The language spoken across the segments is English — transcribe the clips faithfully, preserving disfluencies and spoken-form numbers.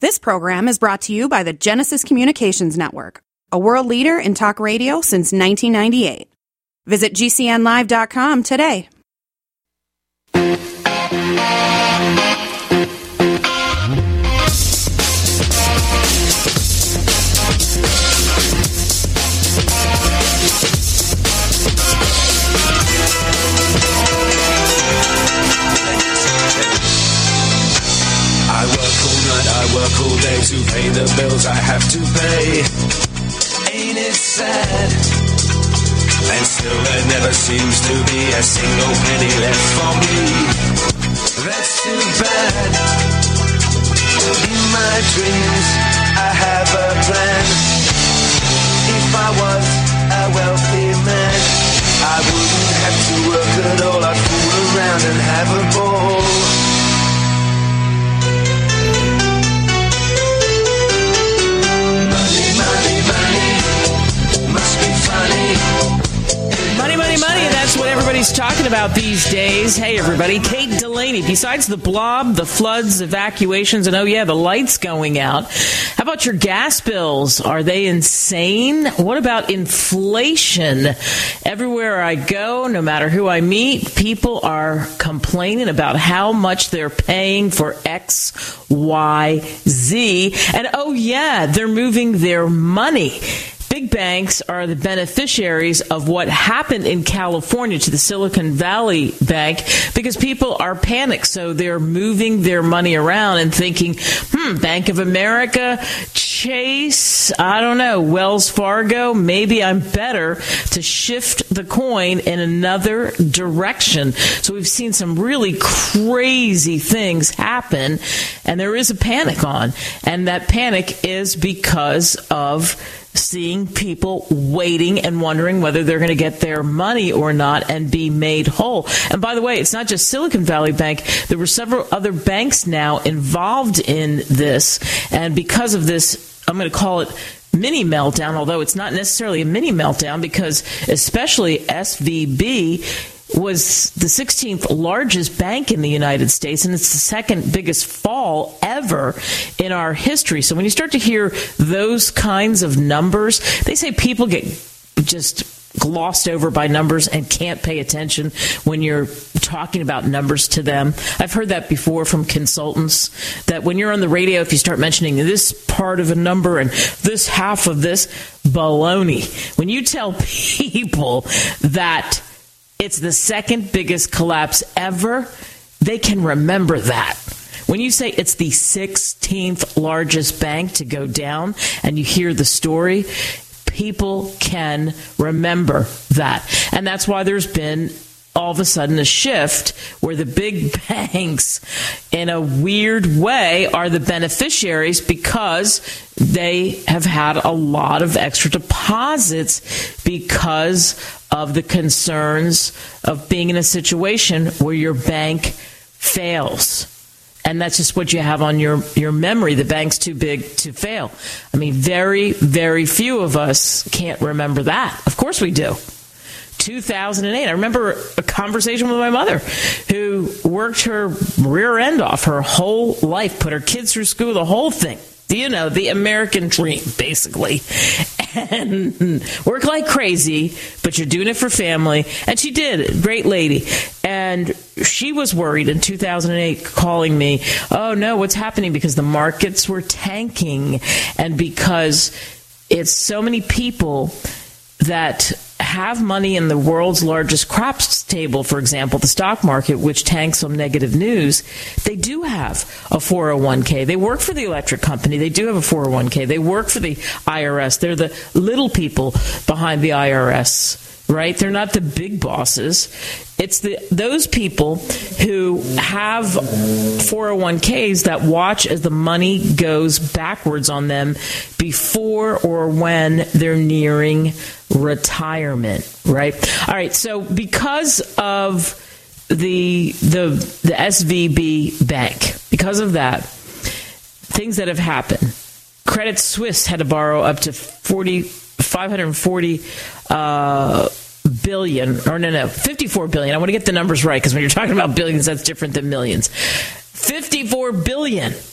This program is brought to you by the Genesis Communications Network, a world leader in talk radio since nineteen ninety-eight. Visit G C N live dot com today. I work all night, I work all day to pay the bills I have to pay. Ain't it sad? And still there never seems to be a single penny left for me. That's too bad. In my dreams I have a plan. If I was a wealthy man, I wouldn't have to work at all. I'd fool around and have a ball. Money, money, money. That's what everybody's talking about these days. Hey, everybody. Kate Delaney. Besides the blob, the floods, evacuations, and, oh, yeah, the lights going out, how about your gas bills? Are they insane? What about inflation? Everywhere I go, no matter who I meet, people are complaining about how much they're paying for X, Y, Z. And, oh, yeah, they're moving their money. Big banks are the beneficiaries of what happened in California to the Silicon Valley Bank because people are panicked. So they're moving their money around and thinking, hmm, Bank of America, Chase, I don't know, Wells Fargo, maybe I'm better to shift the coin in another direction. So we've seen some really crazy things happen, and there is a panic on. And that panic is because of seeing people waiting and wondering whether they're going to get their money or not and be made whole. And by the way, it's not just Silicon Valley Bank. There were several other banks now involved in this. And because of this, I'm going to call it mini meltdown, although it's not necessarily a mini meltdown because especially S V B was the sixteenth largest bank in the United States, and it's the second biggest fall ever in our history. So when you start to hear those kinds of numbers, they say people get just glossed over by numbers and can't pay attention when you're talking about numbers to them. I've heard that before from consultants, that when you're on the radio, if you start mentioning this part of a number and this half of this, baloney. When you tell people that it's the second biggest collapse ever, they can remember that. When you say it's the sixteenth largest bank to go down and you hear the story, people can remember that. And that's why there's been all of a sudden a shift where the big banks, in a weird way, are the beneficiaries because they have had a lot of extra deposits because of the concerns of being in a situation where your bank fails. And that's just what you have on your, your memory. The bank's too big to fail. I mean, very, very few of us can't remember that. Of course we do. two thousand eight. I remember a conversation with my mother who worked her rear end off her whole life, put her kids through school, the whole thing. You know, the American dream, basically. And work like crazy, but you're doing it for family. And she did. Great lady. And she was worried in two thousand eight, calling me, oh, no, what's happening? Because the markets were tanking. And because it's so many people that have money in the world's largest craps table, for example, the stock market, which tanks on negative news, they do have a four oh one k. They work for the electric company. They do have a four oh one k. They work for the I R S. They're the little people behind the I R S, right? They're not the big bosses. It's the those people who have four oh one k's that watch as the money goes backwards on them before or when they're nearing retirement, right? All right, so because of the the the S V B bank, because of that, things that have happened, Credit Suisse had to borrow up to forty, five hundred forty uh billion, or no, no, fifty-four billion. I want to get the numbers right because when you're talking about billions, that's different than millions. fifty-four billion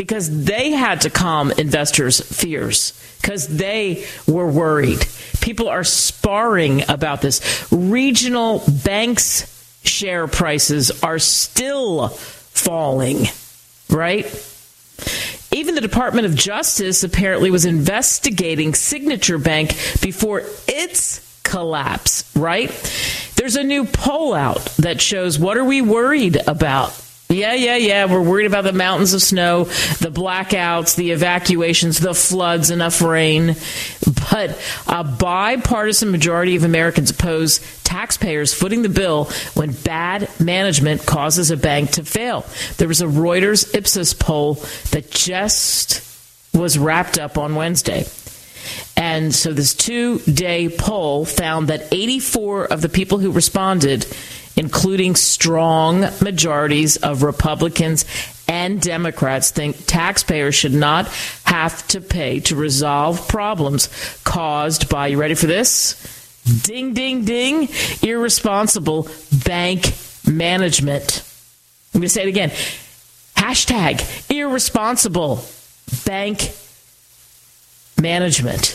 because they had to calm investors' fears because they were worried. People are sparring about this. Regional banks' share prices are still falling, right? Even the Department of Justice apparently was investigating Signature Bank before its collapse, right? There's a new poll out that shows what are we worried about? Yeah, yeah, yeah. We're worried about the mountains of snow, the blackouts, the evacuations, the floods, enough rain. But a bipartisan majority of Americans oppose taxpayers footing the bill when bad management causes a bank to fail. There was a Reuters Ipsos poll that just was wrapped up on Wednesday. And so this two-day poll found that eighty-four of the people who responded, including strong majorities of Republicans and Democrats, think taxpayers should not have to pay to resolve problems caused by, you ready for this? Ding, ding, ding, irresponsible bank management. I'm going to say it again. Hashtag irresponsible bank management.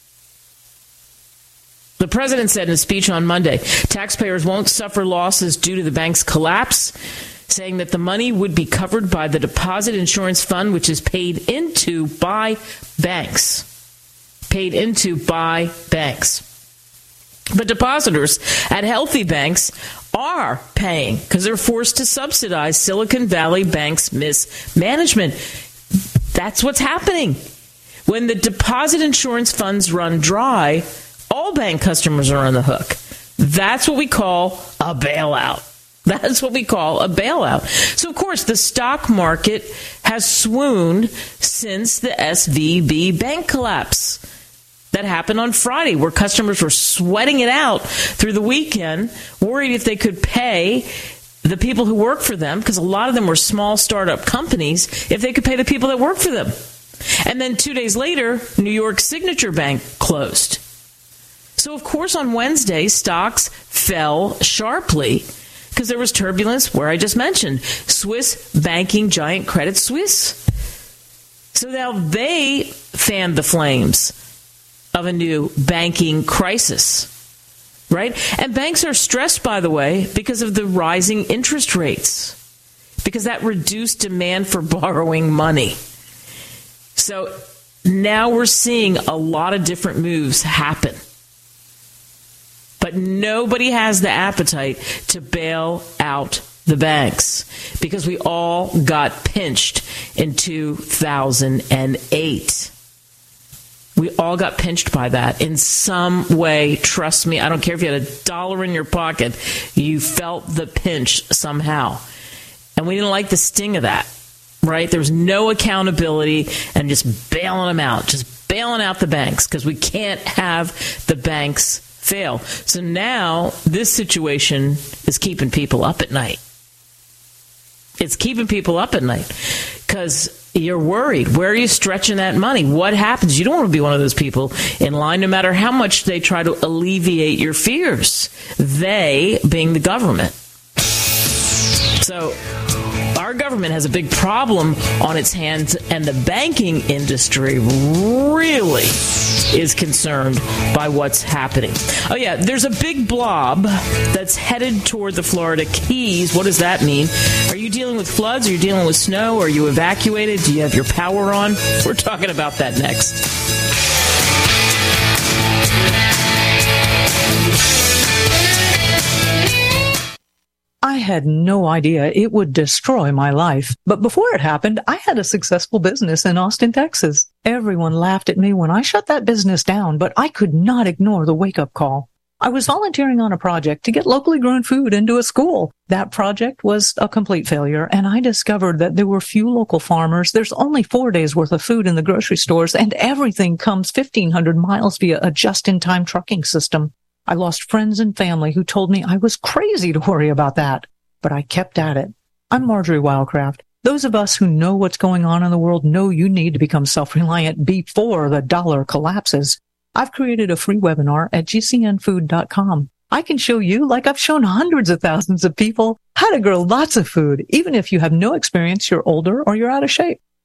The president said in a speech on Monday, taxpayers won't suffer losses due to the bank's collapse, saying that the money would be covered by the Deposit Insurance Fund, which is paid into by banks. Paid into by banks. But depositors at healthy banks are paying because they're forced to subsidize Silicon Valley Bank's mismanagement. That's what's happening. When the deposit insurance funds run dry, all bank customers are on the hook. That's what we call a bailout. That's what we call a bailout. So, of course, the stock market has swooned since the S V B bank collapse that happened on Friday, where customers were sweating it out through the weekend, worried if they could pay the people who work for them, because a lot of them were small startup companies, if they could pay the people that work for them. And then two days later, New York Signature Bank closed. So, of course, on Wednesday, stocks fell sharply because there was turbulence where I just mentioned Swiss banking giant Credit Suisse. So now they fanned the flames of a new banking crisis, right? And banks are stressed, by the way, because of the rising interest rates, because that reduced demand for borrowing money. So now we're seeing a lot of different moves happen. But nobody has the appetite to bail out the banks because we all got pinched in two thousand eight. We all got pinched by that in some way. Trust me, I don't care if you had a dollar in your pocket. You felt the pinch somehow. And we didn't like the sting of that, right? There was no accountability and just bailing them out, just bailing out the banks because we can't have the banks fail. So now this situation is keeping people up at night. It's keeping people up at night because you're worried. Where are you stretching that money? What happens? You don't want to be one of those people in line, no matter how much they try to alleviate your fears. They being the government. So our government has a big problem on its hands, and the banking industry really is concerned by what's happening. Oh, yeah, there's a big blob that's headed toward the Florida Keys. What does that mean? Are you dealing with floods? Are you dealing with snow? Are you evacuated? Do you have your power on? We're talking about that next. I had no idea it would destroy my life. But before it happened, I had a successful business in Austin, Texas. Everyone laughed at me when I shut that business down, but I could not ignore the wake-up call. I was volunteering on a project to get locally grown food into a school. That project was a complete failure, and I discovered that there were few local farmers. There's only four days worth of food in the grocery stores, and everything comes fifteen hundred miles via a just-in-time trucking system. I lost friends and family who told me I was crazy to worry about that, but I kept at it. I'm Marjorie Wildcraft. Those of us who know what's going on in the world know you need to become self-reliant before the dollar collapses. I've created a free webinar at G C N food dot com. I can show you, like I've shown hundreds of thousands of people, how to grow lots of food, even if you have no experience, you're older, or you're out of shape.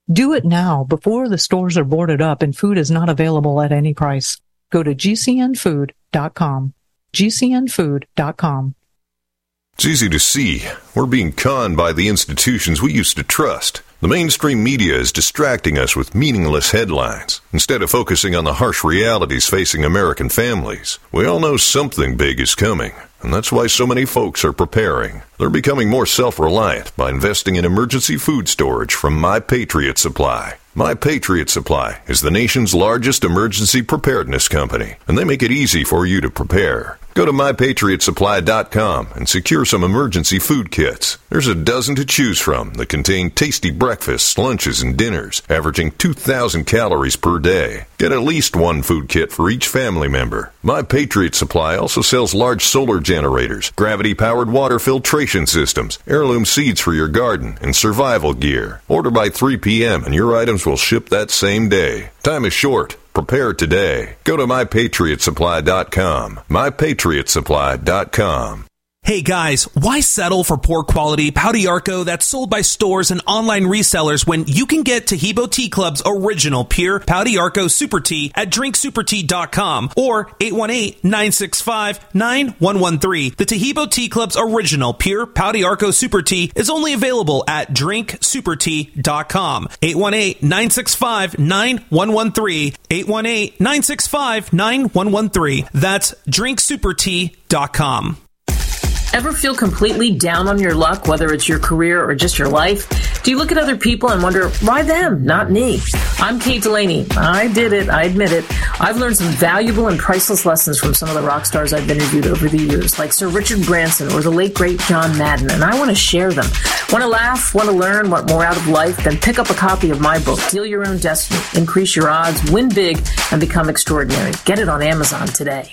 Do it now before the stores are boarded up and food is not available at any price. Go to G C N food dot com. G C N food dot com. It's easy to see. We're being conned by the institutions we used to trust. The mainstream media is distracting us with meaningless headlines instead of focusing on the harsh realities facing American families. We all know something big is coming, and that's why so many folks are preparing. They're becoming more self-reliant by investing in emergency food storage from My Patriot Supply. My Patriot Supply is the nation's largest emergency preparedness company, and they make it easy for you to prepare. Go to my patriot supply dot com and secure some emergency food kits. There's a dozen to choose from that contain tasty breakfasts, lunches, and dinners, averaging two thousand calories per day. Get at least one food kit for each family member. My Patriot Supply also sells large solar generators, gravity-powered water filtration systems, heirloom seeds for your garden, and survival gear. Order by three p.m. and your items will ship that same day. Time is short. Prepare today. Go to my patriot supply dot com. my patriot supply dot com. Hey guys, why settle for poor quality Pau d'Arco that's sold by stores and online resellers when you can get Taheebo Tea Club's original pure Pau d'Arco Super Tea at drink super tea dot com or eight one eight, nine six five, nine one one three. The Taheebo Tea Club's original pure Pau d'Arco Super Tea is only available at drink super tea dot com. eight one eight, nine six five, nine one one three. eight one eight, nine six five, nine one one three. That's drink super tea dot com. Ever feel completely down on your luck, whether it's your career or just your life? Do you look at other people and wonder, why them, not me? I'm Kate Delaney. I did it. I admit it. I've learned some valuable and priceless lessons from some of the rock stars I've interviewed over the years, like Sir Richard Branson or the late, great John Madden, and I want to share them. Want to laugh? Want to learn? Want more out of life? Then pick up a copy of my book, Deal Your Own Destiny, Increase Your Odds, Win Big, and Become Extraordinary. Get it on Amazon today.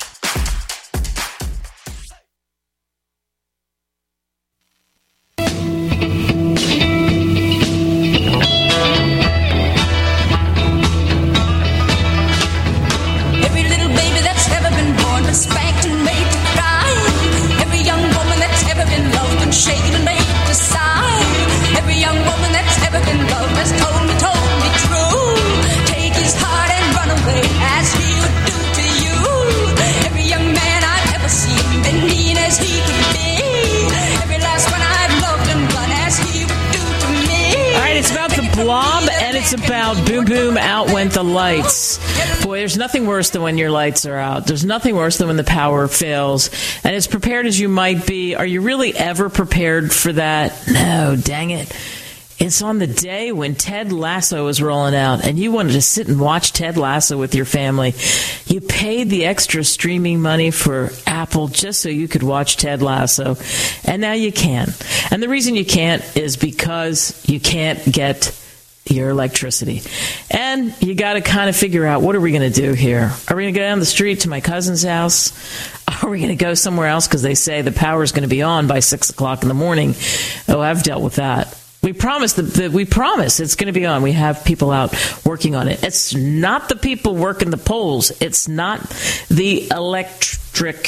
About boom, boom, out went the lights. Boy, there's nothing worse than when your lights are out. There's nothing worse than when the power fails. And as prepared as you might be, are you really ever prepared for that? No, dang it. It's on the day when Ted Lasso was rolling out and you wanted to sit and watch Ted Lasso with your family. You paid the extra streaming money for Apple just so you could watch Ted Lasso. And now you can. And the reason you can't is because you can't get your electricity. And you got to kind of figure out, what are we going to do here? Are we going to go down the street to my cousin's house? Are we going to go somewhere else because they say the power is going to be on by six o'clock in the morning? Oh, I've dealt with that. We promise that, that we promise it's going to be on. We have people out working on it. It's not the people working the poles. It's not the electric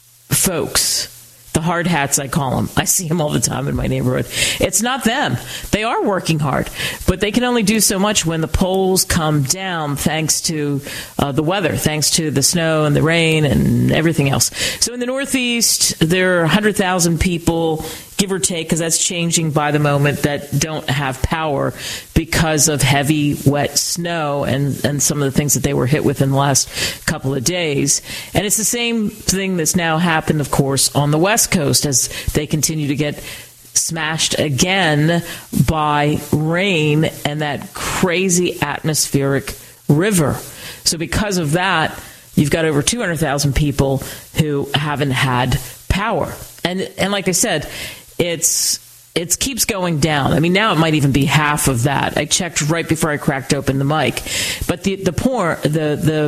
folks. The hard hats, I call them. I see them all the time in my neighborhood. It's not them. They are working hard, but they can only do so much when the poles come down thanks to uh, the weather, thanks to the snow and the rain and everything else. So in the Northeast, there are one hundred thousand people, give or take, because that's changing by the moment, that don't have power because of heavy, wet snow and, and some of the things that they were hit with in the last couple of days. And it's the same thing that's now happened, of course, on the West Coast as they continue to get smashed again by rain and that crazy atmospheric river. So because of that, you've got over two hundred thousand people who haven't had power. And and like I said, it's it keeps going down. I mean, now it might even be half of that. I checked right before I cracked open the mic. But the the poor the the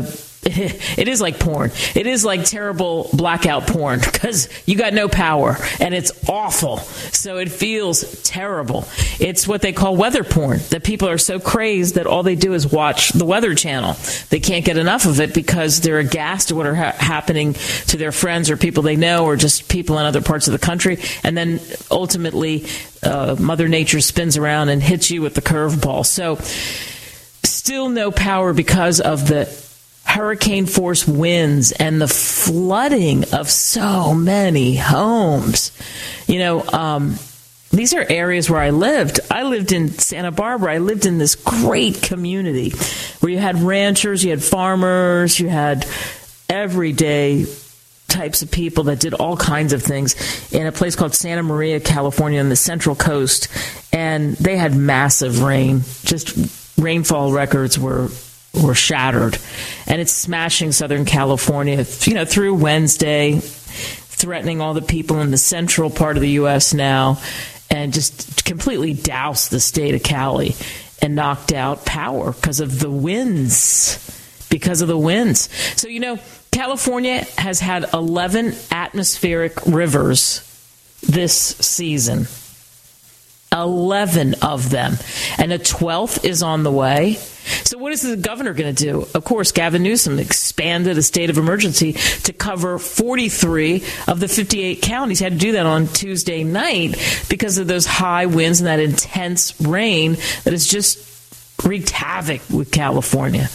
It is like porn. It is like terrible blackout porn because you got no power and it's awful. So it feels terrible. It's what they call weather porn, that people are so crazed that all they do is watch the Weather Channel. They can't get enough of it because they're aghast at what are ha- happening to their friends or people they know or just people in other parts of the country. And then ultimately, uh, Mother Nature spins around and hits you with the curveball. So still no power because of the hurricane force winds and the flooding of so many homes. You know, um, these are areas where I lived. I lived in Santa Barbara. I lived in this great community where you had ranchers, you had farmers, you had everyday types of people that did all kinds of things in a place called Santa Maria, California, on the Central Coast. And they had massive rain. Just rainfall records were were shattered, and it's smashing Southern California, you know, through Wednesday, threatening all the people in the central part of the U S now, and just completely doused the state of Cali and knocked out power because of the winds, because of the winds. So, you know, California has had eleven atmospheric rivers this season. eleven of them. And a twelfth is on the way. So what is the governor going to do? Of course, Gavin Newsom expanded a state of emergency to cover forty-three of the fifty-eight counties. He had to do that on Tuesday night because of those high winds and that intense rain that has just wreaked havoc with California.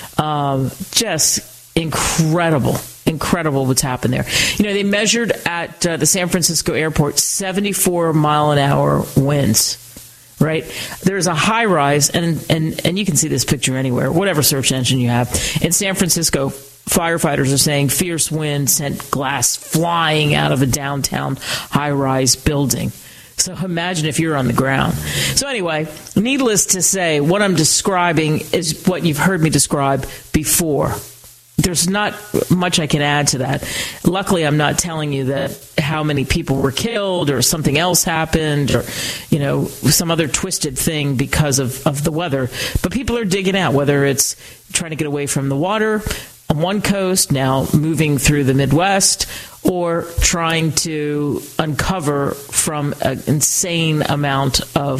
Um, just incredible. Incredible what's happened there. You know, they measured at uh, the San Francisco airport seventy-four mile an hour winds, right? There's a high rise, and, and, and you can see this picture anywhere, whatever search engine you have. In San Francisco, firefighters are saying fierce wind sent glass flying out of a downtown high-rise building. So imagine if you're on the ground. So anyway, needless to say, what I'm describing is what you've heard me describe before. There's not much I can add to that. Luckily, I'm not telling you that how many people were killed or something else happened or, you know, some other twisted thing because of, of the weather. But people are digging out, whether it's trying to get away from the water on one coast, now moving through the Midwest, or trying to uncover from an insane amount of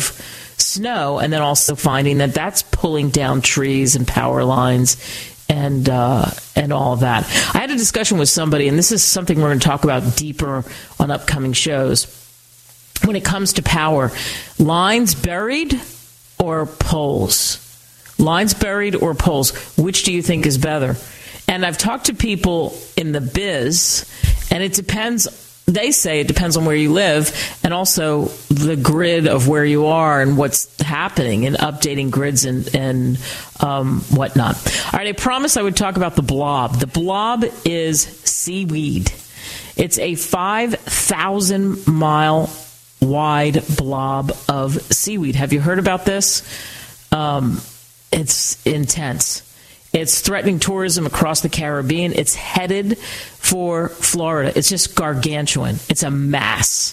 snow, and then also finding that that's pulling down trees and power lines and uh, and all of that. I had a discussion with somebody, and this is something we're going to talk about deeper on upcoming shows. When it comes to power, lines buried or poles? Lines buried or poles? Which do you think is better? And I've talked to people in the biz, and it depends. They say it depends on where you live and also the grid of where you are and what's happening and updating grids and, and um, whatnot. All right, I promised I would talk about the blob. The blob is seaweed. It's a five thousand mile wide blob of seaweed. Have you heard about this? Um, it's intense. It's threatening tourism across the Caribbean. It's headed for Florida. It's just gargantuan. It's a mass.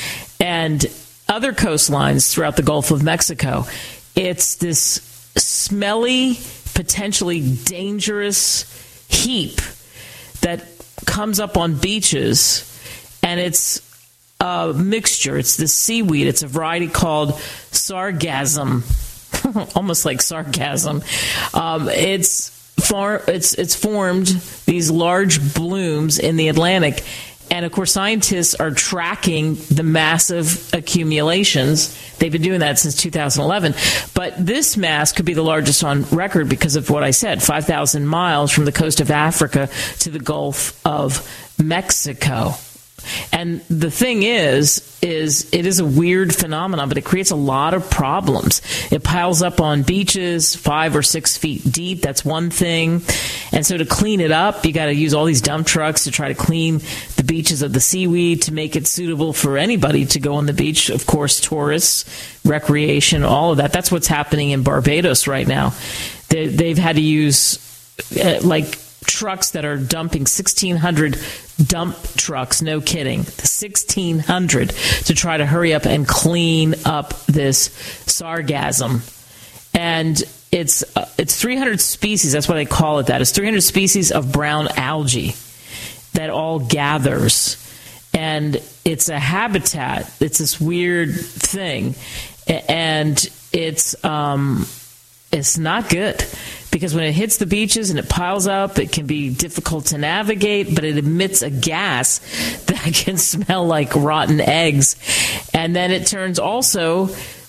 And other coastlines throughout the Gulf of Mexico, it's this smelly, potentially dangerous heap that comes up on beaches, and it's a mixture. It's the seaweed. It's a variety called sargassum. Almost like sarcasm. Um, it's far. It's it's formed these large blooms in the Atlantic, and of course, scientists are tracking the massive accumulations. They've been doing that since two thousand eleven. But this mass could be the largest on record because of what I said: five thousand miles from the coast of Africa to the Gulf of Mexico. And the thing is, is it is a weird phenomenon, but it creates a lot of problems. It piles up on beaches five or six feet deep. That's one thing. And so to clean it up, you got to use all these dump trucks to try to clean the beaches of the seaweed to make it suitable for anybody to go on the beach. Of course, tourists, recreation, all of that. That's what's happening in Barbados right now. They, they've had to use uh, like trucks that are dumping sixteen hundred dump trucks, no kidding, sixteen hundred, to try to hurry up and clean up this sargassum. And it's uh, it's three hundred species. That's why they call it that. It's three hundred species of brown algae that all gathers. And it's a habitat. It's this weird thing. And it's um, it's not good. Because when it hits the beaches and it piles up, it can be difficult to navigate, but it emits a gas that can smell like rotten eggs. And then it turns also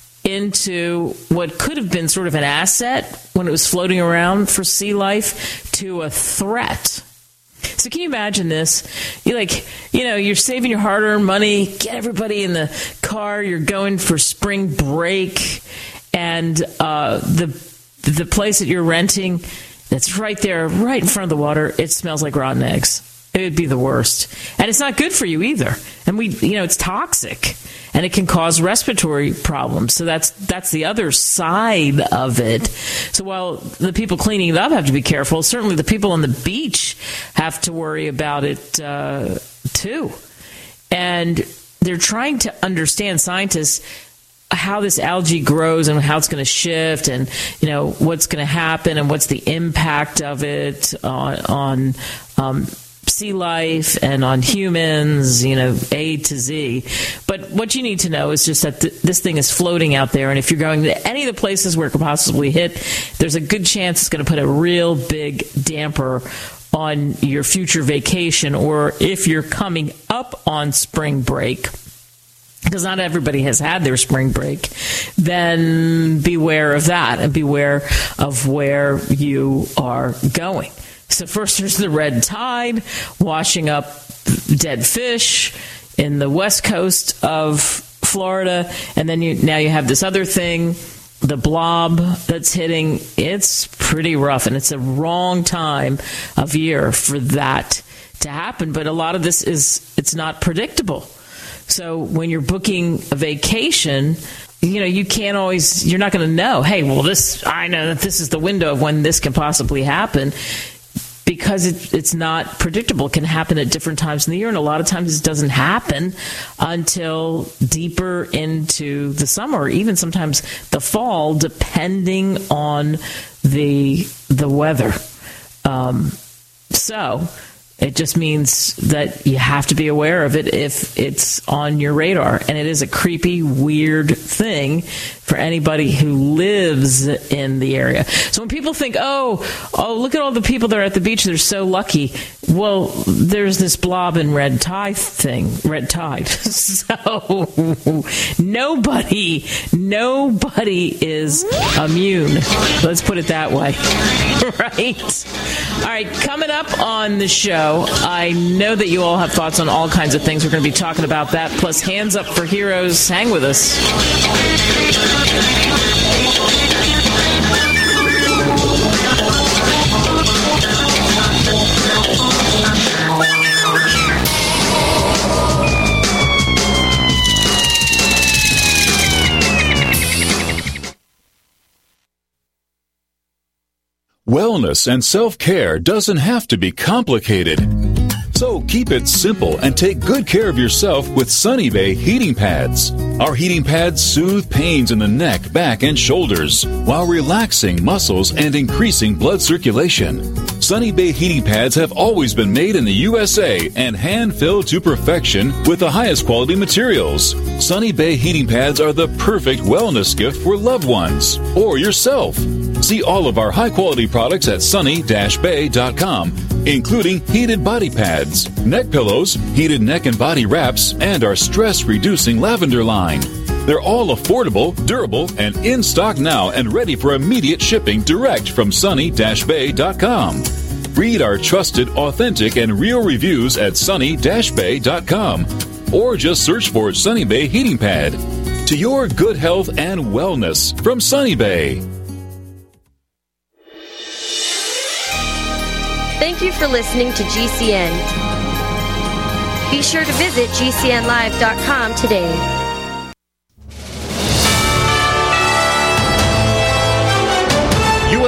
into what could have been sort of an asset when it was floating around for sea life to a threat. So can you imagine this? You're like, you know, you're saving your hard-earned money, get everybody in the car, you're going for spring break, and uh, the the place that you're renting that's right there, right in front of the water, it smells like rotten eggs. It would be the worst. And it's not good for you either. And we, you know, it's toxic and it can cause respiratory problems. So that's, that's the other side of it. So while the people cleaning it up have to be careful, certainly the people on the beach have to worry about it, uh, too. And they're trying to understand, scientists, how this algae grows and how it's going to shift and, you know, what's going to happen and what's the impact of it on, on um, sea life and on humans, you know, A to Z. But what you need to know is just that th- this thing is floating out there. And if you're going to any of the places where it could possibly hit, there's a good chance it's going to put a real big damper on your future vacation, or if you're coming up on spring break, because not everybody has had their spring break, then beware of that and beware of where you are going. So first there's the red tide washing up dead fish in the west coast of Florida, and then you now you have this other thing, the blob that's hitting. It's pretty rough, and it's a wrong time of year for that to happen. But a lot of this is, it's not predictable. So when you're booking a vacation, you know, you can't always, you're not going to know, hey, well, this, I know that this is the window of when this can possibly happen, because it, it's not predictable. It can happen at different times in the year, and a lot of times it doesn't happen until deeper into the summer, or even sometimes the fall, depending on the the weather. Um, so it just means that you have to be aware of it if it's on your radar. And it is a creepy, weird thing for anybody who lives in the area. So when people think, oh, oh, look at all the people that are at the beach, they're so lucky. Well, there's this blob and red tide thing, red tide. So nobody, nobody is immune. Let's put it that way. Right? All right, coming up on the show, I know that you all have thoughts on all kinds of things. We're going to be talking about that, plus Hands Up for Heroes. Hang with us. Wellness and self-care doesn't have to be complicated. So keep it simple and take good care of yourself with Sunny Bay heating pads. Our heating pads soothe pains in the neck, back, and shoulders while relaxing muscles and increasing blood circulation. Sunny Bay heating pads have always been made in the U S A and hand-filled to perfection with the highest quality materials. Sunny Bay heating pads are the perfect wellness gift for loved ones or yourself. See all of our high-quality products at sunny dash bay dot com, including heated body pads, neck pillows, heated neck and body wraps, and our stress-reducing lavender line. They're all affordable, durable, and in stock now and ready for immediate shipping direct from sunny dash bay dot com. Read our trusted, authentic, and real reviews at sunny dash bay dot com, or just search for Sunny Bay Heating Pad. To your good health and wellness from Sunny Bay. Thank you for listening to G C N. Be sure to visit G C N live dot com today. U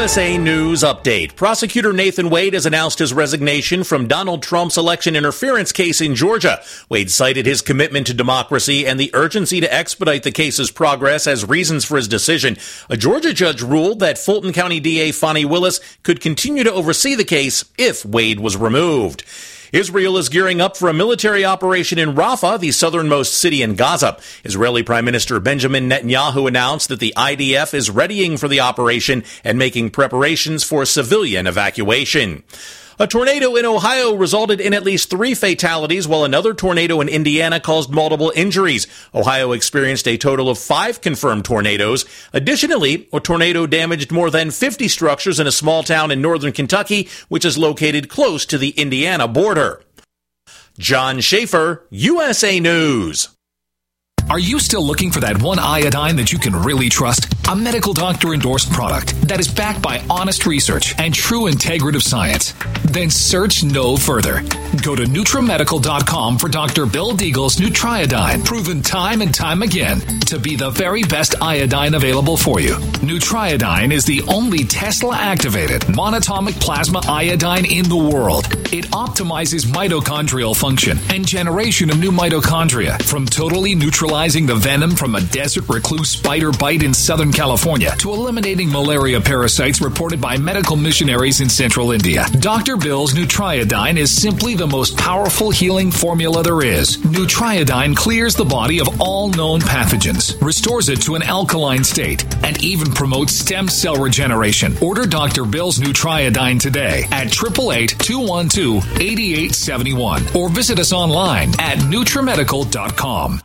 S A News Update. Prosecutor Nathan Wade has announced his resignation from Donald Trump's election interference case in Georgia. Wade cited his commitment to democracy and the urgency to expedite the case's progress as reasons for his decision. A Georgia judge ruled that Fulton County D A Fani Willis could continue to oversee the case if Wade was removed. Israel is gearing up for a military operation in Rafah, the southernmost city in Gaza. Israeli Prime Minister Benjamin Netanyahu announced that the I D F is readying for the operation and making preparations for civilian evacuation. A tornado in Ohio resulted in at least three fatalities, while another tornado in Indiana caused multiple injuries. Ohio experienced a total of five confirmed tornadoes. Additionally, a tornado damaged more than fifty structures in a small town in northern Kentucky, which is located close to the Indiana border. John Schaefer, U S A News. Are you still looking for that one iodine that you can really trust? A medical doctor-endorsed product that is backed by honest research and true integrative science? Then search no further. Go to NutriMedical dot com for Doctor Bill Deagle's Nutriodine, proven time and time again to be the very best iodine available for you. Nutriodine is the only Tesla-activated monatomic plasma iodine in the world. It optimizes mitochondrial function and generation of new mitochondria from totally neutralizing the venom from a desert recluse spider bite in Southern California to eliminating malaria parasites reported by medical missionaries in central India. Doctor Bill's Nutriodine is simply the most powerful healing formula there is. Nutriodine clears the body of all known pathogens, restores it to an alkaline state, and even promotes stem cell regeneration. Order Doctor Bill's Nutriodine today at eight eight eight, two one two, eight eight seven one or visit us online at NutriMedical dot com.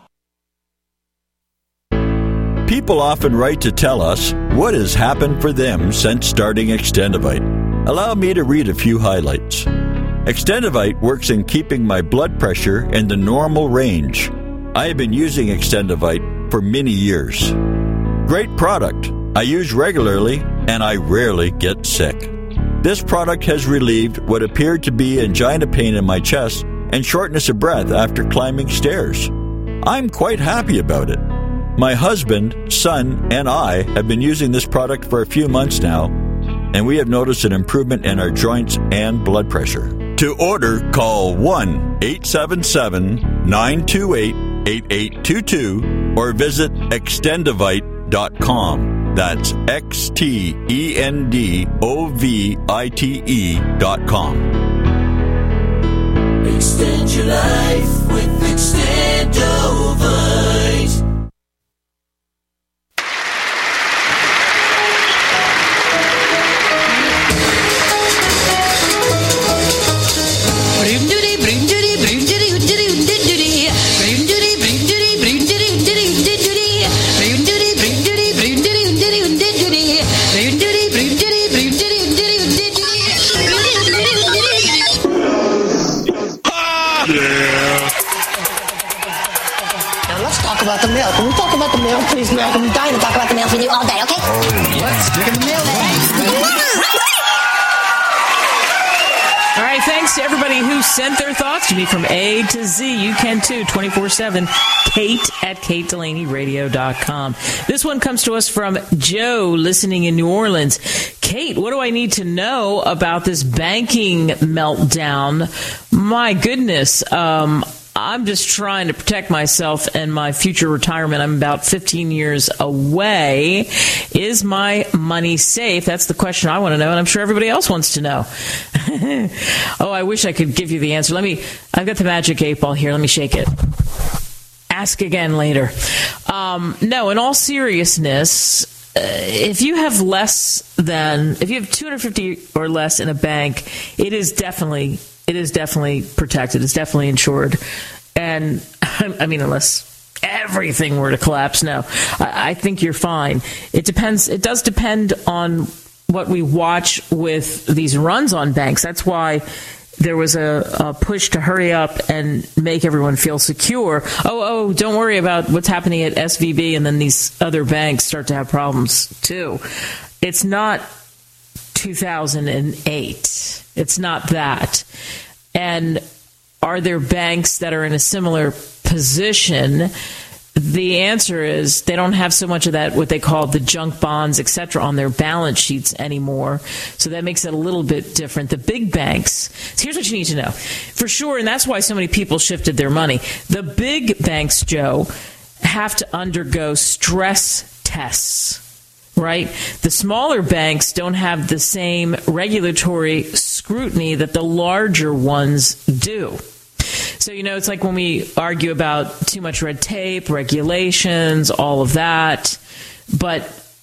People often write to tell us what has happened for them since starting Extendivite. Allow me to read a few highlights. Extendivite works in keeping my blood pressure in the normal range. I have been using Extendivite for many years. Great product. I use regularly and I rarely get sick. This product has relieved what appeared to be angina pain in my chest and shortness of breath after climbing stairs. I'm quite happy about it. My husband, son, and I have been using this product for a few months now, and we have noticed an improvement in our joints and blood pressure. To order, call one eight seven seven, nine two eight, eight eight two two or visit extendivite dot com. That's X T E N D O V I T E dot com. Extend your life with Extendovite. About the milk. When we talk about the milk, please, milk, and we dying to talk about the milk with you all day, okay? Oh, yeah. Let's stick in the milk. All right, thanks to everybody who sent their thoughts to me from A to Z. You can too, twenty-four seven. Kate at Kate Delaney Radio dot com. This one comes to us from Joe, listening in New Orleans. Kate, what do I need to know about this banking meltdown? My goodness, um... I'm just trying to protect myself and my future retirement. I'm about fifteen years away. Is my money safe? That's the question I want to know, and I'm sure everybody else wants to know. Oh, I wish I could give you the answer. Let me, I've got the magic eight ball here. Let me shake it. Ask again later. Um, no, in all seriousness, uh, if you have less than, if you have two hundred fifty or less in a bank, it is definitely It is definitely protected. It's definitely insured. And, I mean, unless everything were to collapse, no. I, I think you're fine. It depends. It does depend on what we watch with these runs on banks. That's why there was a, a push to hurry up and make everyone feel secure. Oh, oh, don't worry about what's happening at S V B, and then these other banks start to have problems, too. It's not two thousand eight. It's not that. And are there banks that are in a similar position the answer is they don't have so much of that, what they call the junk bonds, et cetera, on their balance sheets anymore. So that makes it a little bit different. The big banks, so here's what you need to know. For sure, and that's why so many people shifted their money. The big banks, Joe, have to undergo stress tests. Right? The smaller banks don't have the same regulatory scrutiny that the larger ones do. So, you know, it's like when we argue about too much red tape, regulations, all of that. But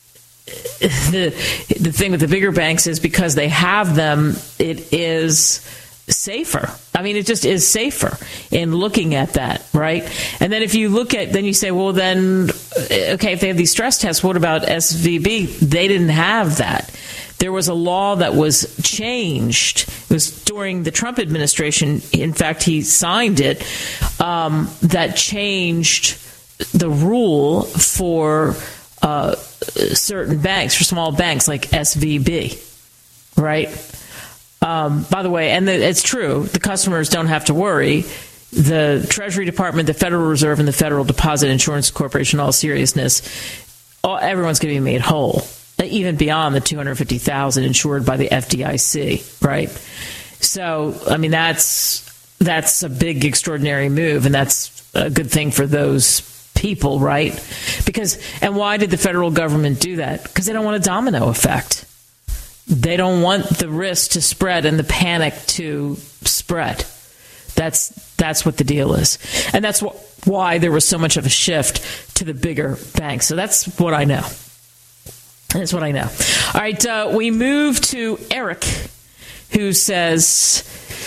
the the thing with the bigger banks is because they have them, it is safer. I mean, it just is safer in looking at that, right? And then if you look at, then you say, well, then, okay, if they have these stress tests, what about S V B? They didn't have that. There was a law that was changed. It was during the Trump administration. In fact, he signed it, um, that changed the rule for uh, certain banks, for small banks like S V B, right? Um, by the way, and the, it's true, the customers don't have to worry. The Treasury Department, the Federal Reserve, and the Federal Deposit Insurance Corporation, all seriousness, all, everyone's going to be made whole, even beyond the two hundred fifty thousand insured by the F D I C, right? So, I mean, that's that's a big, extraordinary move, and that's a good thing for those people, right? Because, and why did the federal government do that? Because they don't want a domino effect. They don't want the risk to spread and the panic to spread. That's that's what the deal is. And that's wh- why there was so much of a shift to the bigger banks. So that's what I know. That's what I know. All right, uh, we move to Eric, who says,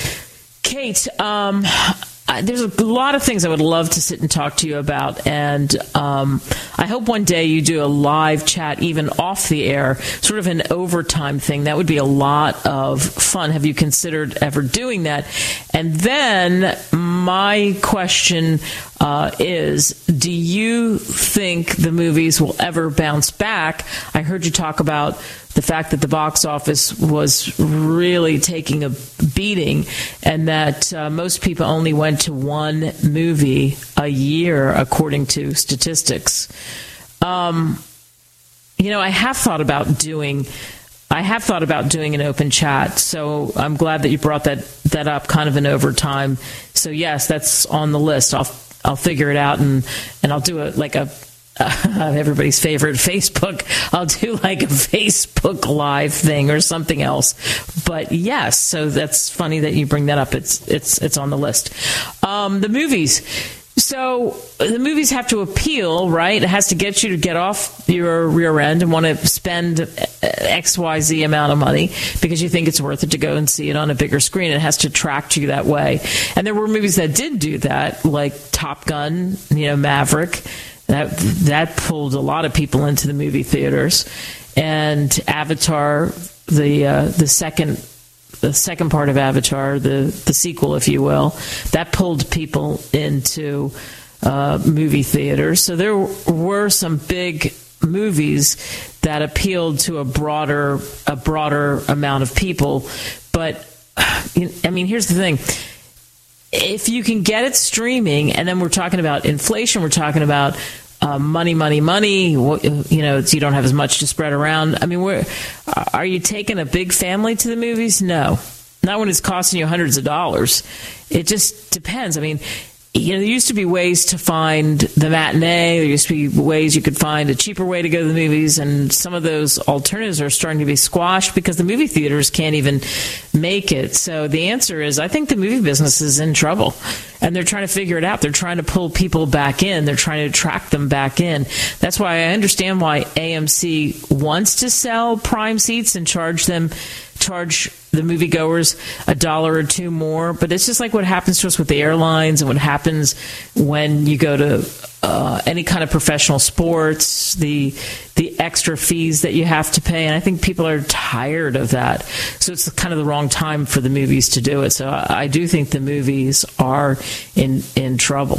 Kate, um, there's a lot of things I would love to sit and talk to you about, and um, I hope one day you do a live chat, even off the air, sort of an overtime thing. That would be a lot of fun. Have you considered ever doing that? And then my question uh, is, do you think the movies will ever bounce back? I heard you talk about the fact that the box office was really taking a beating, and that uh, most people only went to one movie a year, according to statistics. Um, you know, I have thought about doing, I have thought about doing an open chat. So I'm glad that you brought that that up, kind of an overtime. So yes, that's on the list. I'll I'll figure it out, and and I'll do it like a. Uh, everybody's favorite Facebook. I'll do like a Facebook Live thing or something else. But yes, so that's funny that you bring that up. It's it's it's on the list. Um, the movies. So the movies have to appeal, right? It has to get you to get off your rear end and want to spend X Y Z amount of money because you think it's worth it to go and see it on a bigger screen. It has to attract you that way. And there were movies that did do that, like Top Gun, you know, Maverick. That that pulled a lot of people into the movie theaters, and Avatar, the uh, the second the second part of Avatar, the the sequel, if you will, that pulled people into uh, movie theaters. So there were some big movies that appealed to a broader a broader amount of people. But I mean, here's the thing. If you can get it streaming, and then we're talking about inflation, we're talking about uh, money, money, money, you know, you don't have as much to spread around. I mean, we're, are you taking a big family to the movies? No. Not when it's costing you hundreds of dollars. It just depends. I mean, you know, there used to be ways to find the matinee. There used to be ways you could find a cheaper way to go to the movies, and some of those alternatives are starting to be squashed because the movie theaters can't even make it. So the answer is, I think the movie business is in trouble, and they're trying to figure it out. They're trying to pull people back in. They're trying to attract them back in. That's why I understand why A M C wants to sell prime seats and charge them charge the moviegoers a dollar or two more. But it's just like what happens to us with the airlines and what happens when you go to uh, any kind of professional sports, the the extra fees that you have to pay. And I think people are tired of that. So it's kind of the wrong time for the movies to do it. So I, I do think the movies are in, in trouble.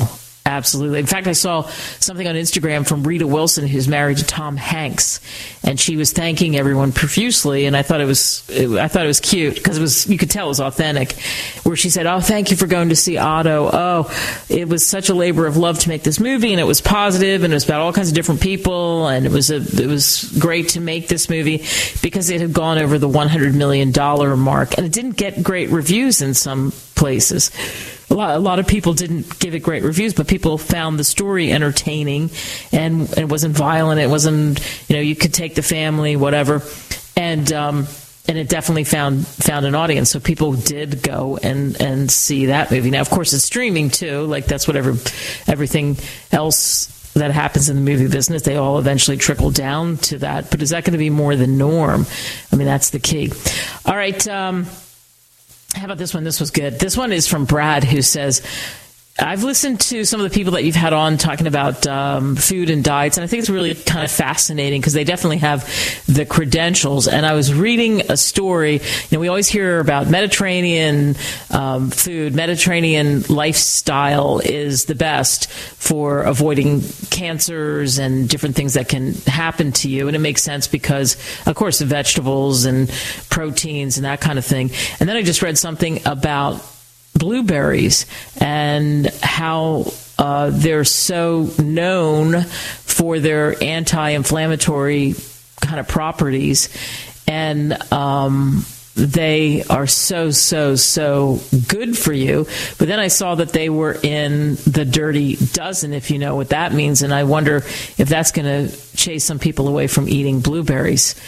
Absolutely. In fact, I saw something on Instagram from Rita Wilson, who's married to Tom Hanks, and she was thanking everyone profusely. And I thought it was, I thought it was cute because it was, you could tell it was authentic. Where she said, "Oh, thank you for going to see Otto. Oh, it was such a labor of love to make this movie, and it was positive, and it was about all kinds of different people, and it was a, it was great to make this movie because it had gone over the one hundred million dollars mark, and it didn't get great reviews in some places." A lot, a lot of people didn't give it great reviews, but people found the story entertaining, and, and it wasn't violent. It wasn't, you know, you could take the family, whatever, and um, and it definitely found found an audience. So people did go and, and see that movie. Now, of course, it's streaming too. Like that's whatever everything else that happens in the movie business, they all eventually trickle down to that. But is that going to be more the norm? I mean, that's the key. All right. Um, How about this one? This was good. This one is from Brad, who says, I've listened to some of the people that you've had on talking about um, food and diets, and I think it's really kind of fascinating because they definitely have the credentials. And I was reading a story. You know, we always hear about Mediterranean um, food. Mediterranean lifestyle is the best for avoiding cancers and different things that can happen to you. And it makes sense because, of course, the vegetables and proteins and that kind of thing. And then I just read something about blueberries and how uh, they're so known for their anti-inflammatory kind of properties, and um, they are so, so, so good for you. But then I saw that they were in the dirty dozen, if you know what that means, and I wonder if that's going to chase some people away from eating blueberries.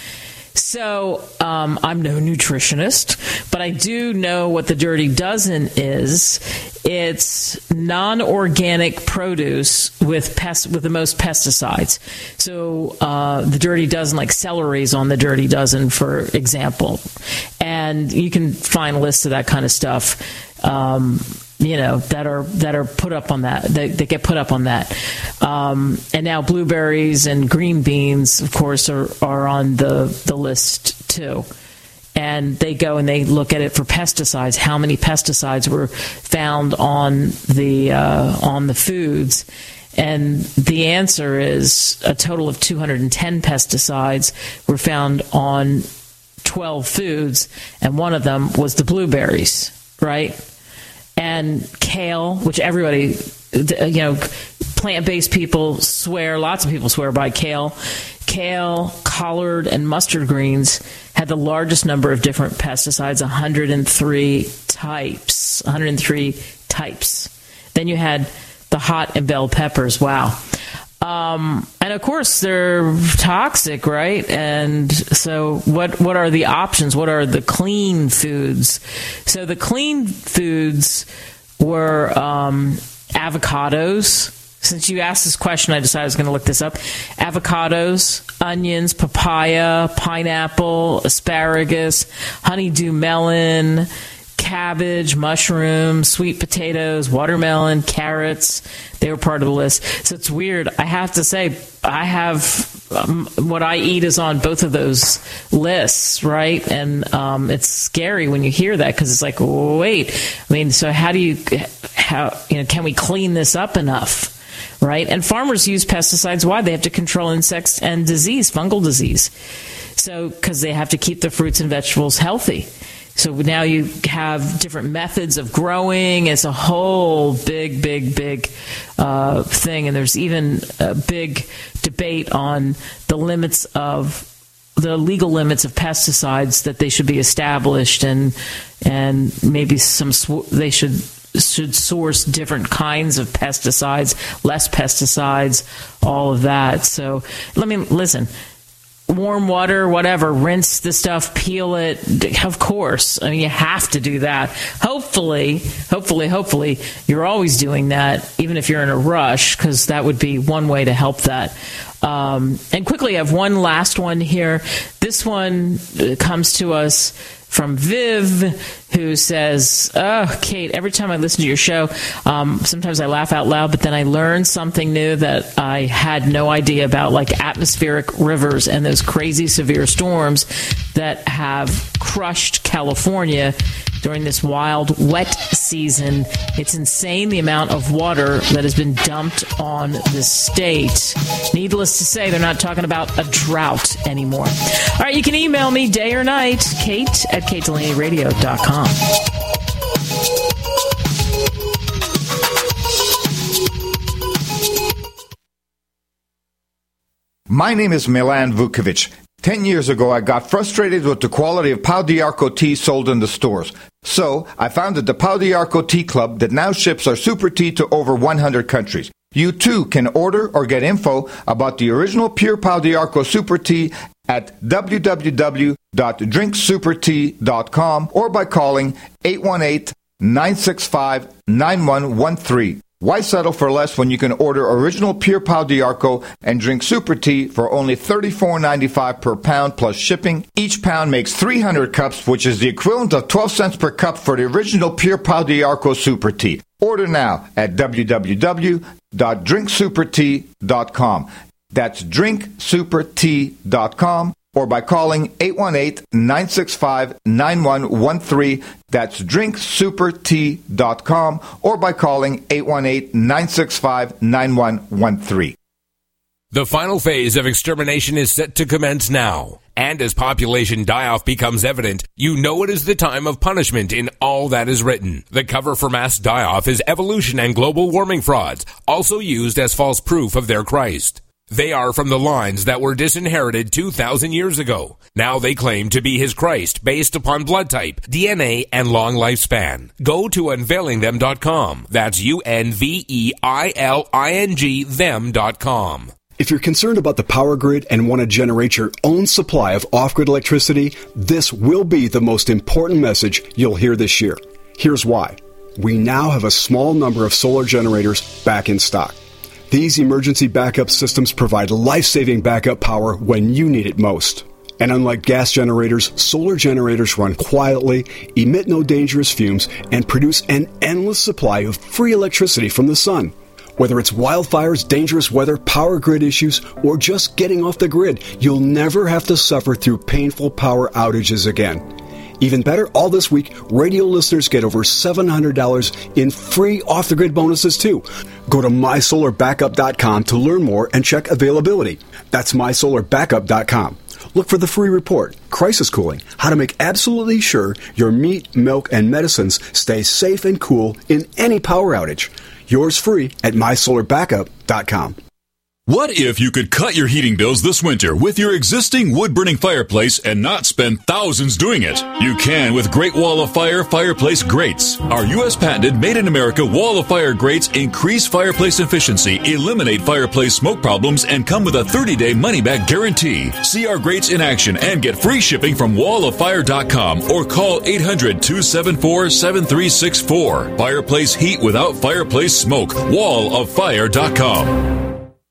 So um, I'm no nutritionist, but I do know what the Dirty Dozen is. It's non-organic produce with pest with the most pesticides. So uh, the Dirty Dozen, like celery's on the Dirty Dozen, for example, and you can find lists of that kind of stuff. Um, you know, that are that are put up on that, that, that get put up on that. Um, and now blueberries and green beans, of course, are, are on the, the list too. And they go and they look at it for pesticides. How many pesticides were found on the uh, on the foods? And the answer is a total of two hundred ten pesticides were found on twelve foods, and one of them was the blueberries, right? And kale, which everybody, you know, plant-based people swear, lots of people swear by kale. Kale, collard, and mustard greens had the largest number of different pesticides, one hundred three types. one hundred three types. Then you had the hot and bell peppers. Wow. Um, and of course, they're toxic, right? And so what, what are the options? What are the clean foods? So the clean foods were um, avocados. Since you asked this question, I decided I was going to look this up. Avocados, onions, papaya, pineapple, asparagus, honeydew melon, cabbage, mushrooms, sweet potatoes, watermelon, carrots. They were part of the list. So it's weird. I have to say, I have um, what I eat is on both of those lists, right? And um, it's scary when you hear that because it's like, wait. I mean, so how do you, how you know, can we clean this up enough? Right? And farmers use pesticides. Why? They have to control insects and disease, fungal disease. So, because they have to keep the fruits and vegetables healthy. So now you have different methods of growing. It's a whole big, big, big uh, thing. And there's even a big debate on the limits of the legal limits of pesticides that they should be established, and and maybe some sw- they should. should source different kinds of pesticides, less pesticides, all of that. So let me listen. Warm water, whatever, rinse the stuff, peel it. Of course. I mean, you have to do that. Hopefully, hopefully, hopefully, you're always doing that, even if you're in a rush, because that would be one way to help that. Um, and quickly, I have one last one here. This one comes to us from Viv, who says, oh, Kate, every time I listen to your show, um, sometimes I laugh out loud, but then I learn something new that I had no idea about, like atmospheric rivers and those crazy severe storms that have crushed California during this wild, wet season. It's insane the amount of water that has been dumped on the state. Needless to say, they're not talking about a drought anymore. All right, you can email me day or night, Kate at kate delaney radio dot com. My name is Milan Vukovic. Ten years ago, I got frustrated with the quality of Pau d'Arco tea sold in the stores. So, I founded the Pau d'Arco Tea Club that now ships our super tea to over one hundred countries. You too can order or get info about the original pure Pau d'Arco super tea at w w w dot drink super tea dot com or by calling eight one eight, nine six five, nine one one three. Why settle for less when you can order original pure Pau d'Arco and drink super tea for only thirty-four ninety-five per pound plus shipping? Each pound makes three hundred cups, which is the equivalent of twelve cents per cup for the original pure Pau d'Arco super tea. Order now at w w w dot drink super tea dot com. That's drink super tea dot com or by calling eight one eight, nine six five, nine one one three. That's drink super tea dot com or by calling eight one eight, nine six five, nine one one three. The final phase of extermination is set to commence now. And as population die-off becomes evident, you know it is the time of punishment in all that is written. The cover for mass die-off is evolution and global warming frauds, also used as false proof of their Christ. They are from the lines that were disinherited two thousand years ago. Now they claim to be his Christ based upon blood type, D N A, and long lifespan. Go to unveiling them dot com. That's U N V E I L I N G them dot com. If you're concerned about the power grid and want to generate your own supply of off-grid electricity, this will be the most important message you'll hear this year. Here's why. We now have a small number of solar generators back in stock. These emergency backup systems provide life-saving backup power when you need it most. And unlike gas generators, solar generators run quietly, emit no dangerous fumes, and produce an endless supply of free electricity from the sun. Whether it's wildfires, dangerous weather, power grid issues, or just getting off the grid, you'll never have to suffer through painful power outages again. Even better, all this week, radio listeners get over seven hundred dollars in free off-the-grid bonuses, too. Go to my solar backup dot com to learn more and check availability. That's my solar backup dot com. Look for the free report, Crisis Cooling, how to make absolutely sure your meat, milk, and medicines stay safe and cool in any power outage. Yours free at my solar backup dot com. What if you could cut your heating bills this winter with your existing wood-burning fireplace and not spend thousands doing it? You can with Great Wall of Fire fireplace grates. Our U S patented made-in-America Wall of Fire grates increase fireplace efficiency, eliminate fireplace smoke problems, and come with a thirty-day money-back guarantee. See our grates in action and get free shipping from wall of fire dot com or call eight hundred, two seven four, seven three six four. Fireplace heat without fireplace smoke. wall of fire dot com.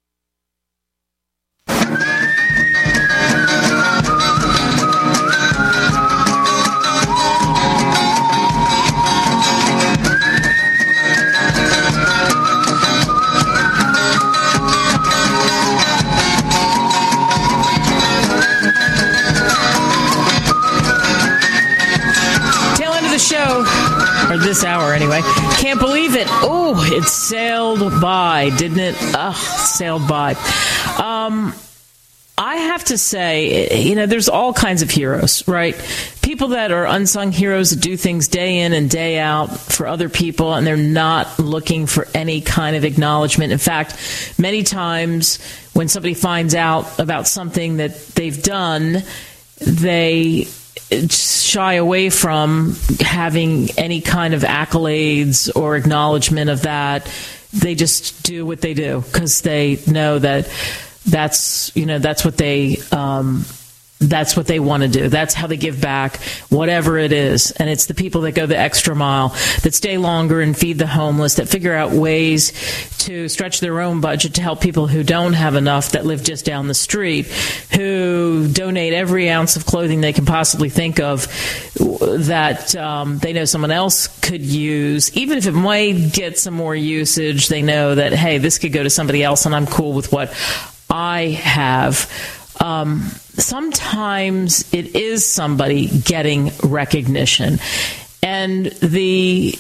Or this hour, anyway. Can't believe it. Oh, it sailed by, didn't it? Ugh, sailed by. Um, I have to say, you know, there's all kinds of heroes, right? People that are unsung heroes that do things day in and day out for other people, and they're not looking for any kind of acknowledgement. In fact, many times when somebody finds out about something that they've done, they shy away from having any kind of accolades or acknowledgement of that. They just do what they do because they know that that's, you know, that's what they um, that's what they want to do. That's how they give back, whatever it is. And it's the people that go the extra mile, that stay longer and feed the homeless, that figure out ways to stretch their own budget to help people who don't have enough, that live just down the street, who donate every ounce of clothing they can possibly think of that um, they know someone else could use. Even if it might get some more usage, they know that, hey, this could go to somebody else and I'm cool with what I have. Um, sometimes it is somebody getting recognition. And the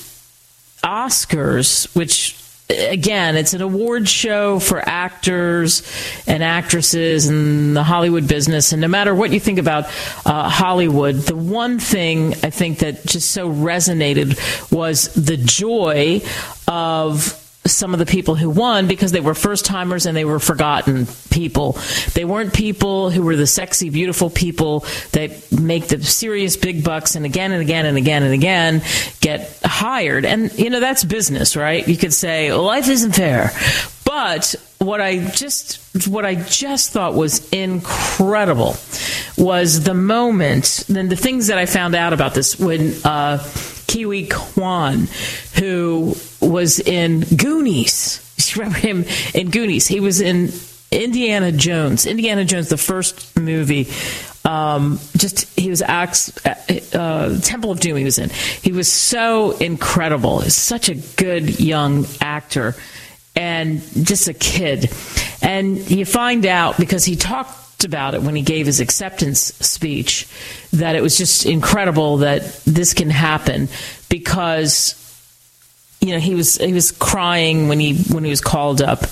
Oscars, which, again, it's an award show for actors and actresses and the Hollywood business. And no matter what you think about uh, Hollywood, the one thing I think that just so resonated was the joy of some of the people who won, because they were first-timers and they were forgotten people. They weren't people who were the sexy, beautiful people that make the serious big bucks and again and again and again and again get hired. And, you know, that's business, right? You could say, life isn't fair. But what I just what I just thought was incredible was the moment, then the things that I found out about this when uh, Kiwi Kwan, who was in Goonies. You remember him in Goonies? He was in Indiana Jones. Indiana Jones, the first movie. Um, just he was acts, uh, Temple of Doom. He was in. He was so incredible. He's such a good young actor, and just a kid. And you find out, because he talked about it when he gave his acceptance speech, that it was just incredible that this can happen, because you know he was he was crying when he when he was called up,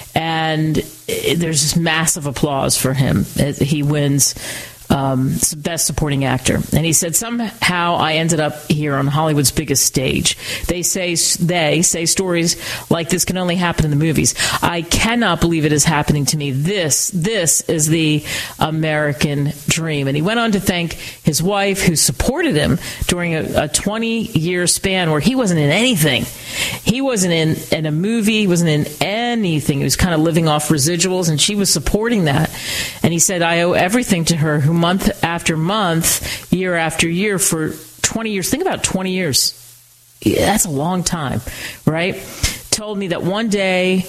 and there's this massive applause for him. He wins Um, Best Supporting Actor. And he said, somehow I ended up here on Hollywood's biggest stage. They say they say stories like this can only happen in the movies. I cannot believe it is happening to me. This, this is the American dream. And he went on to thank his wife, who supported him during a twenty-year span where he wasn't in anything. He wasn't in, in a movie. He wasn't in anything. He was kind of living off residuals, and she was supporting that. And he said, I owe everything to her, who month after month, year after year, for twenty years. Think about twenty years. Yeah, that's a long time, right? Told me that one day,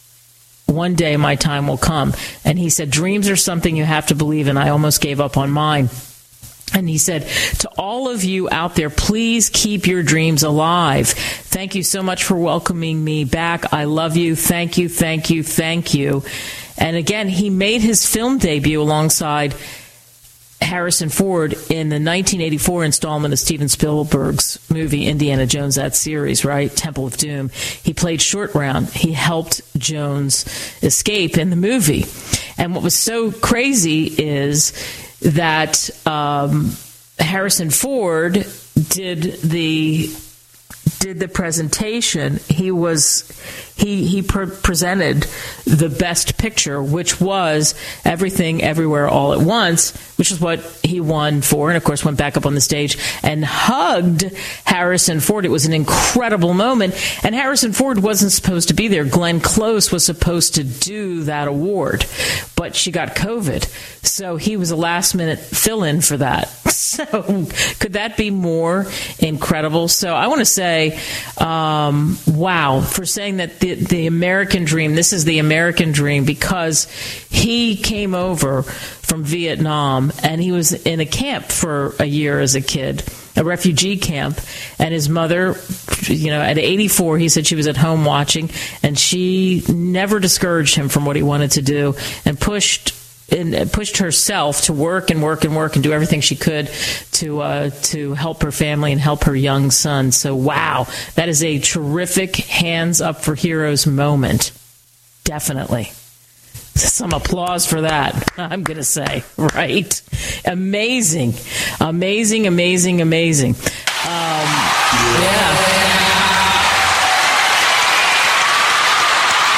one day my time will come. And he said, dreams are something you have to believe in. I almost gave up on mine. And he said, to all of you out there, please keep your dreams alive. Thank you so much for welcoming me back. I love you. Thank you, thank you, thank you. And again, he made his film debut alongside Harrison Ford in the nineteen eighty-four installment of Steven Spielberg's movie Indiana Jones, that series, right? Temple of Doom. He played Short Round. He helped Jones escape in the movie. And what was so crazy is that um, Harrison Ford did the did the presentation. He was he he pre- presented the best picture, which was Everything Everywhere All at Once, which is what he won for, and of course went back up on the stage and hugged Harrison Ford. It was an incredible moment, and Harrison Ford wasn't supposed to be there. Glenn Close was supposed to do that award, but she got COVID, so he was a last minute fill-in for that. So could that be more incredible? So I want to say, um, wow, for saying that the, the American dream, this is the American dream, because he came over from Vietnam and he was in a camp for a year as a kid, a refugee camp, and his mother, you know, at eighty-four, he said she was at home watching, and she never discouraged him from what he wanted to do, and pushed and pushed herself to work and work and work and do everything she could to uh, to help her family and help her young son. So, wow, that is a terrific hands up for heroes moment. Definitely. Some applause for that, I'm going to say, right? Amazing. Amazing, amazing, amazing. Um, yeah.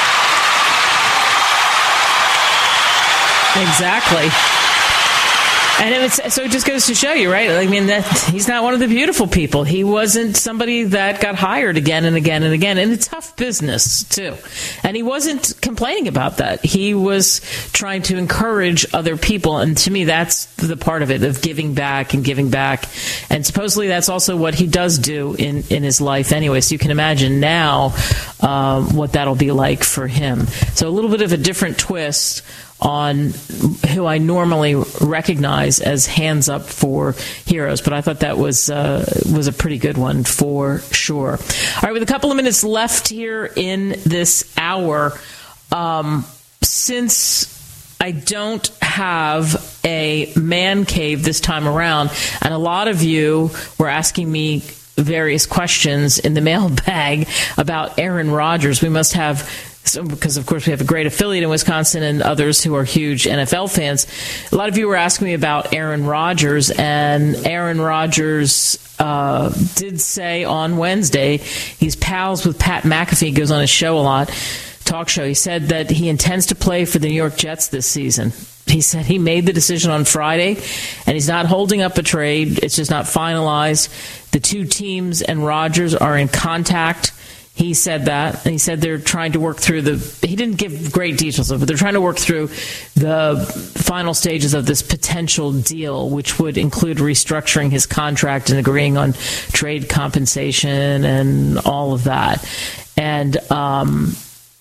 Exactly. And it was, so it just goes to show you, right? I mean, that he's not one of the beautiful people. He wasn't somebody that got hired again and again and again. And it's tough business, too. And he wasn't complaining about that. He was trying to encourage other people. And to me, that's the part of it, of giving back and giving back. And supposedly that's also what he does do in, in his life anyway. So you can imagine now um, what that'll be like for him. So a little bit of a different twist on who I normally recognize as hands up for heroes, but I thought that was uh, was a pretty good one for sure. All right, with a couple of minutes left here in this hour, um, since I don't have a man cave this time around, and a lot of you were asking me various questions in the mailbag about Aaron Rodgers. We must have So, because, of course, we have a great affiliate in Wisconsin and others who are huge N F L fans. A lot of you were asking me about Aaron Rodgers, and Aaron Rodgers uh, did say on Wednesday he's pals with Pat McAfee. He goes on his show a lot, talk show. He said that he intends to play for the New York Jets this season. He said he made the decision on Friday, and he's not holding up a trade. It's just not finalized. The two teams and Rodgers are in contact. He said that, and he said they're trying to work through the, he didn't give great details of it, but they're trying to work through the final stages of this potential deal, which would include restructuring his contract and agreeing on trade compensation and all of that. And um,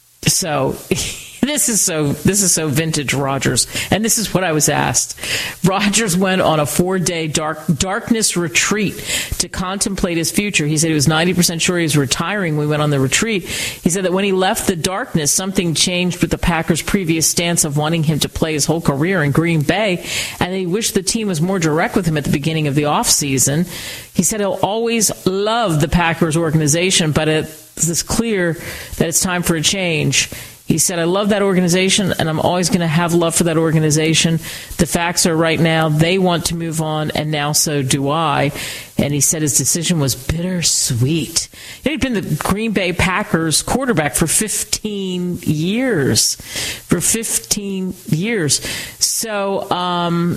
so this is so this is so vintage Rodgers, and this is what I was asked. Rodgers went on a four-day dark darkness retreat to contemplate his future. He said he was ninety percent sure he was retiring when we went on the retreat. He said that when he left the darkness, something changed with the Packers' previous stance of wanting him to play his whole career in Green Bay, and he wished the team was more direct with him at the beginning of the offseason. He said he'll always love the Packers organization, but it's clear that it's time for a change. He said, I love that organization, and I'm always going to have love for that organization. The facts are right now, they want to move on, and now so do I. And he said his decision was bittersweet. He'd been the Green Bay Packers quarterback for fifteen years. For fifteen years. So, um...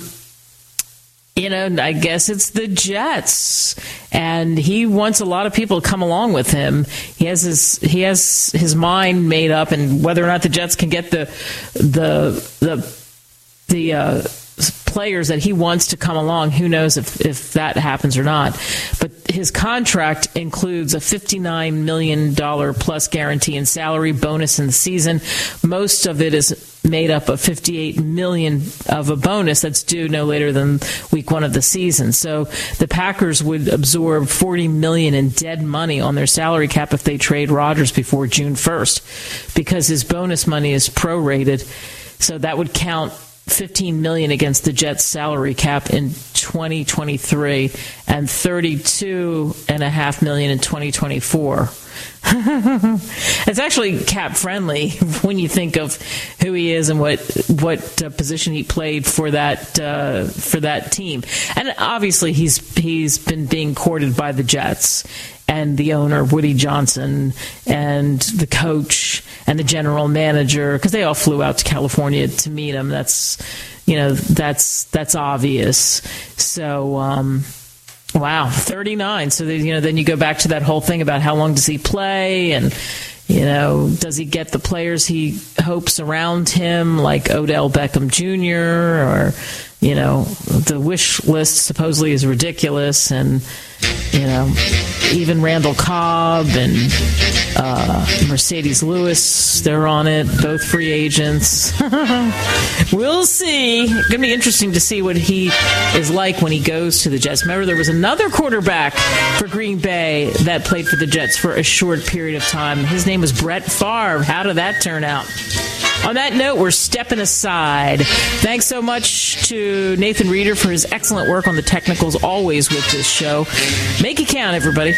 you know, I guess it's the Jets, and he wants a lot of people to come along with him. He has his he has his mind made up, and whether or not the Jets can get the the the the uh, players that he wants to come along, who knows if if that happens or not. But his contract includes a fifty-nine million dollars plus guarantee and salary bonus in the season. Most of it is made up of fifty-eight million dollars of a bonus that's due no later than week one of the season. So the Packers would absorb forty million dollars in dead money on their salary cap if they trade Rodgers before June first, because his bonus money is prorated. So that would count fifteen million dollars against the Jets' salary cap in twenty twenty-three and thirty-two point five million dollars in twenty twenty-four. It's actually cap friendly when you think of who he is and what what uh, position he played for that uh, for that team. And obviously he's he's been being courted by the Jets and the owner Woody Johnson and the coach and the general manager, because they all flew out to California to meet him. That's you know that's that's obvious. So. Um, Wow, thirty-nine. So, you know, then you go back to that whole thing about how long does he play, and, you know, does he get the players he hopes around him, like Odell Beckham Junior, or, you know, the wish list supposedly is ridiculous, and, you know, even Randall Cobb and uh, Mercedes Lewis, they're on it, both free agents. We'll see. It's going to be interesting to see what he is like when he goes to the Jets. Remember, there was another quarterback for Green Bay that played for the Jets for a short period of time. His name was Brett Favre. How did that turn out? On that note, we're stepping aside. Thanks so much to Nathan Reeder for his excellent work on the technicals, always with this show. Make it count, everybody.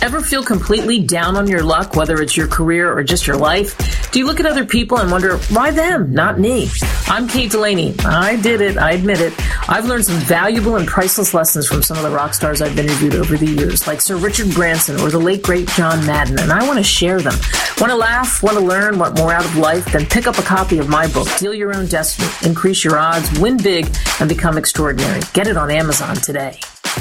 Ever feel completely down on your luck, whether it's your career or just your life? Do you look at other people and wonder, why them, not me? I'm Kate Delaney. I did it. I admit it. I've learned some valuable and priceless lessons from some of the rock stars I've interviewed over the years, like Sir Richard Branson or the late, great John Madden, and I want to share them. Want to laugh? Want to learn? Want more out of life? Then pick up a copy of my book, Deal Your Own Destiny, Increase Your Odds, Win Big, and Become Extraordinary. Get it on Amazon today.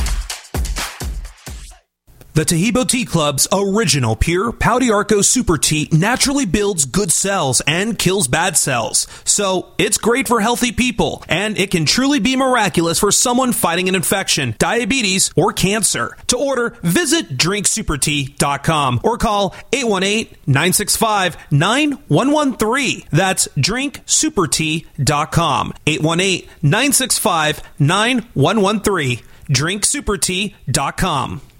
The Taheebo Tea Club's original pure Pau d'Arco Super Tea naturally builds good cells and kills bad cells. So it's great for healthy people, and it can truly be miraculous for someone fighting an infection, diabetes, or cancer. To order, visit drink super tea dot com or call eight one eight, nine six five, nine one one three. That's drink super tea dot com. eight one eight, nine six five, nine one one three. drink super tea dot com.